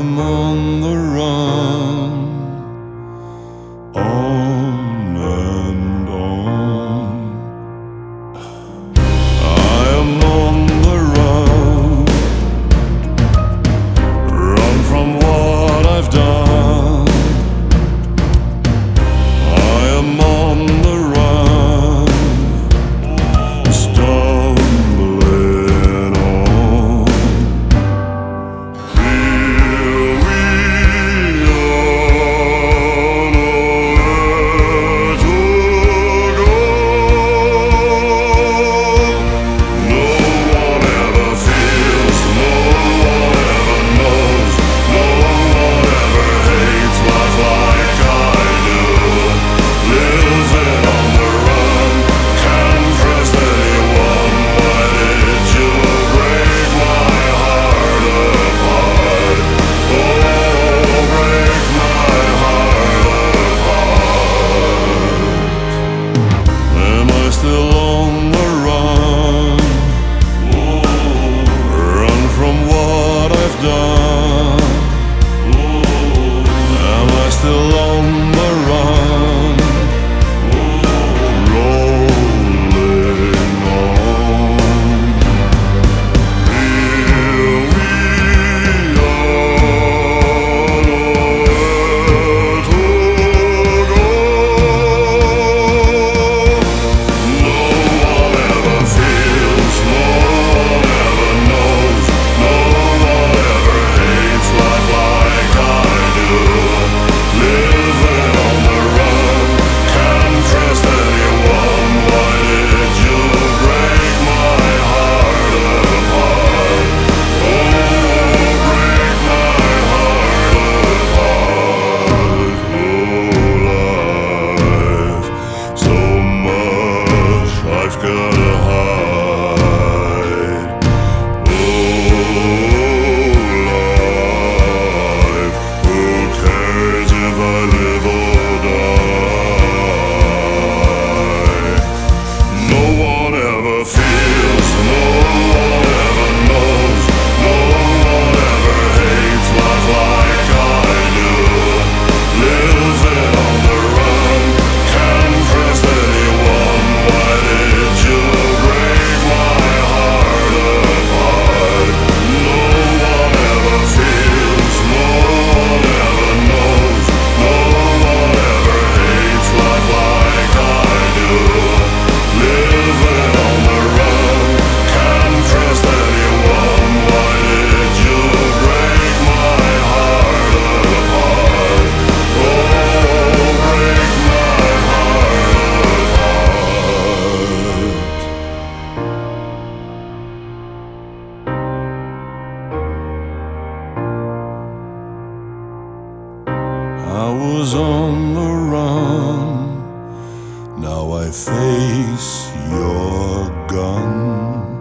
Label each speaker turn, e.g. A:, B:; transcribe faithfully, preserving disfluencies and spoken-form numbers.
A: am on the run, on and on. I am on the run, run from what I've done. I am on the run, stumbling on. Here we are, nowhere to go. No one ever feels, no one ever knows, no one ever hates life like I do. Living on the run, can't trust anyone. Why did you break my heart apart? Oh, break my heart apart. Am I still on the run? Run from what I've done. Am I still on the run? Rolling on. Here we are, nowhere to go. No one ever feels, no one ever knows, no one ever hates life like I do. Living on the run, can't trust anyone. Why did you break my heart apart? Oh, break my heart apart. Oh, life, so much I've gotta hide. Oh, life, who cares if I live or die? No one ever feels, no one ever knows, no one ever hates life like I do. Living on the run, can't trust anyone. Why did you break my heart apart? No one ever feels, no one ever knows, no one ever hates life like I do. Living on the run, can't trust anyone. Why did you break my heart apart? Oh, break my heart apart. I was on the run, now I face your gun.